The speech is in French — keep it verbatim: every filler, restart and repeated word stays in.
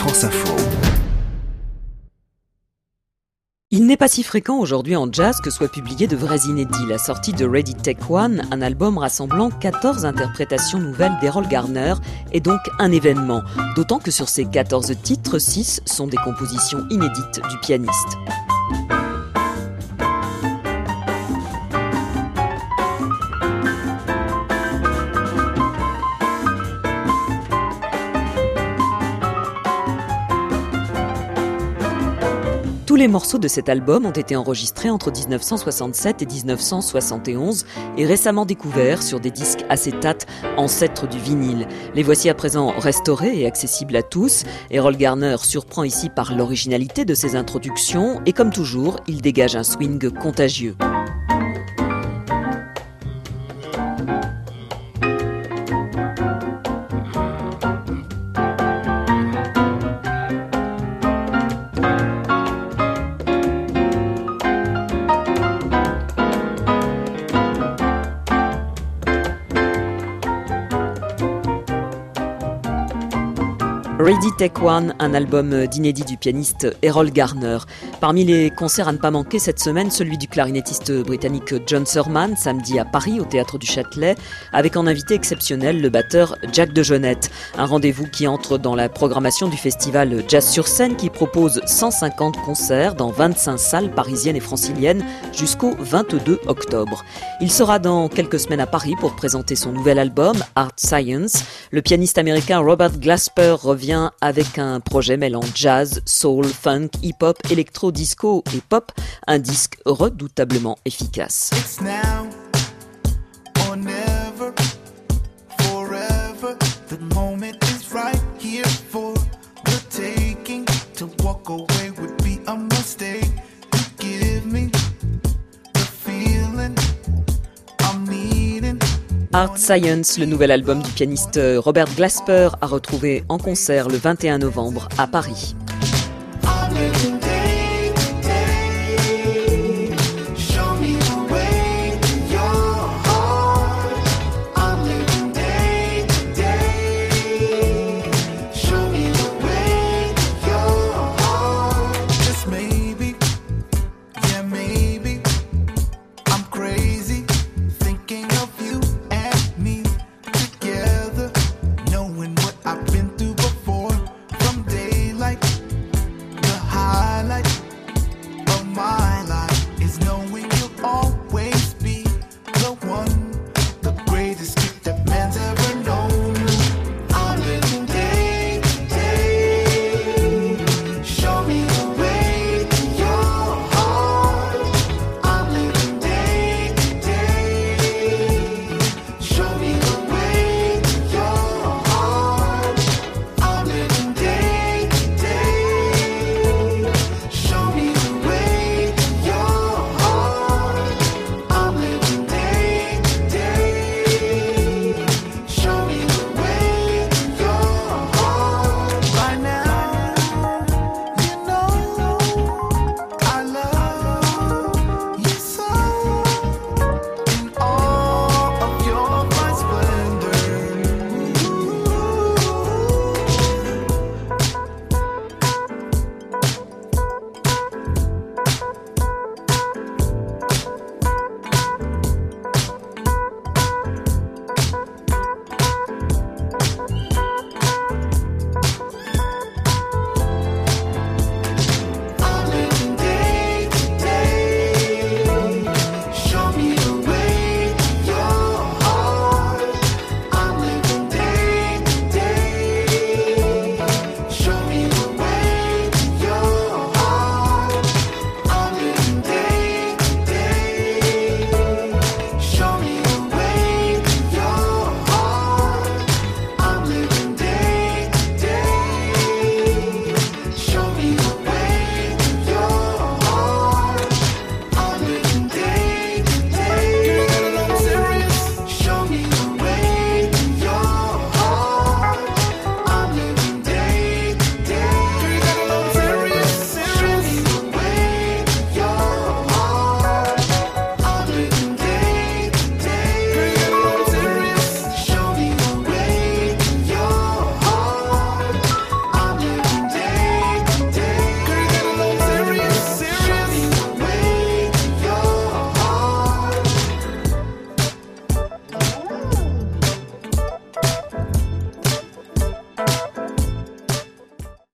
France Info. Il n'est pas si fréquent aujourd'hui en jazz que soient publiés de vrais inédits. La sortie de Ready Take One, un album rassemblant quatorze interprétations nouvelles d'Errol Garner, est donc un événement. D'autant que sur ces quatorze titres, six sont des compositions inédites du pianiste. Tous les morceaux de cet album ont été enregistrés entre dix-neuf cent soixante-sept et dix-neuf cent soixante et onze et récemment découverts sur des disques acétates, ancêtres du vinyle. Les voici à présent restaurés et accessibles à tous. Errol Garner surprend ici par l'originalité de ses introductions et comme toujours, il dégage un swing contagieux. Ready Take One, un album d'inédit du pianiste Errol Garner. Parmi les concerts à ne pas manquer cette semaine, celui du clarinettiste britannique John Surman, samedi à Paris au Théâtre du Châtelet, avec en invité exceptionnel le batteur Jack DeJohnette. Un rendez-vous qui entre dans la programmation du festival Jazz sur scène qui propose cent cinquante concerts dans vingt-cinq salles parisiennes et franciliennes jusqu'au vingt-deux octobre. Il sera dans quelques semaines à Paris pour présenter son nouvel album Art Science. Le pianiste américain Robert Glasper revient avec un projet mêlant jazz, soul, funk, hip-hop, électro, disco et pop, un disque redoutablement efficace. It's now or never, forever. The moment is right here for the taking. To walk away would be a mistake. You give me the feeling I'm needing. Art Science, le nouvel album du pianiste Robert Glasper, à retrouver en concert le vingt et un novembre à Paris. I've been through